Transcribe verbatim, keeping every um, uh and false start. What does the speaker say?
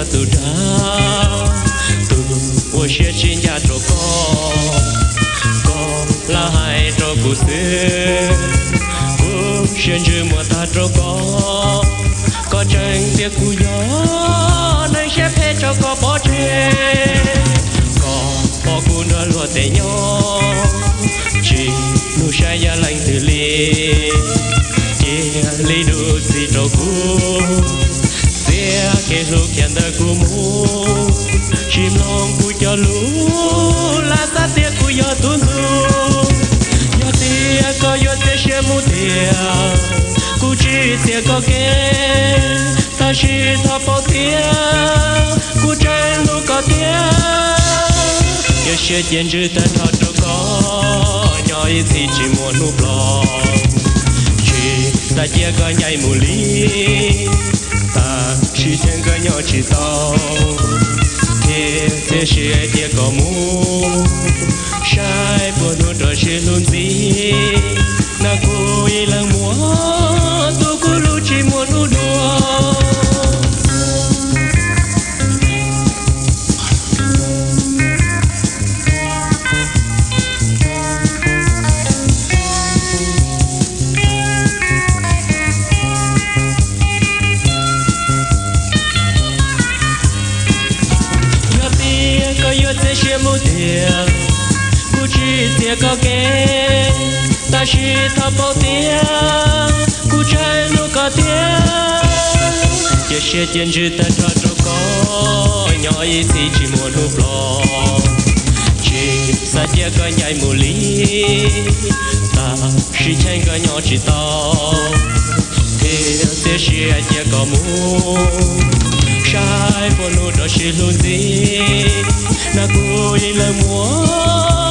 tu ra tu wo xie chín nhà trâu co co là hai trâu cú xưa cú xuyên chữ mùa ta trâu co có tranh tiếc cú gió nơi xếp hết cho có bỏ chơi có bỏ cú nữa lúa tê nhỏ chỉ nu sai ya lạnh từ ly chia ly đủ gì trâu cú xia cái lúc hiện đời cú mu chim long cú cho lú lá sát tiếc cú gió tuôn du gió tia có gió tia xe mu tia cú chỉ tia có kế ta chỉ thọ bao tia cú trái lu có tia gió xe tiền chữ ta thọ cho có nhỏ ít thì chỉ muốn núp lòng chỉ ta chia có nhảy mù lý ta chỉ thiên có nhỏ chỉ tao thế thế sẽ tia có mu sai buồn nuốt rồi sẽ luôn gì na cô ý lăng múa tôi cứ lu chỉ muốn lu đùa có kế ta chỉ thọ bao tia cú trái lu có tia chia sẻ tiền chữ ta cho cho có nhỏ ít thì chỉ muốn núp lòng chỉ sa tia có nhảy mù lý ta chỉ tranh có nhỏ chỉ tao thế thế chỉ ai tia có mu sai buồn nụ đó chỉ luôn gì na cú ý lời múa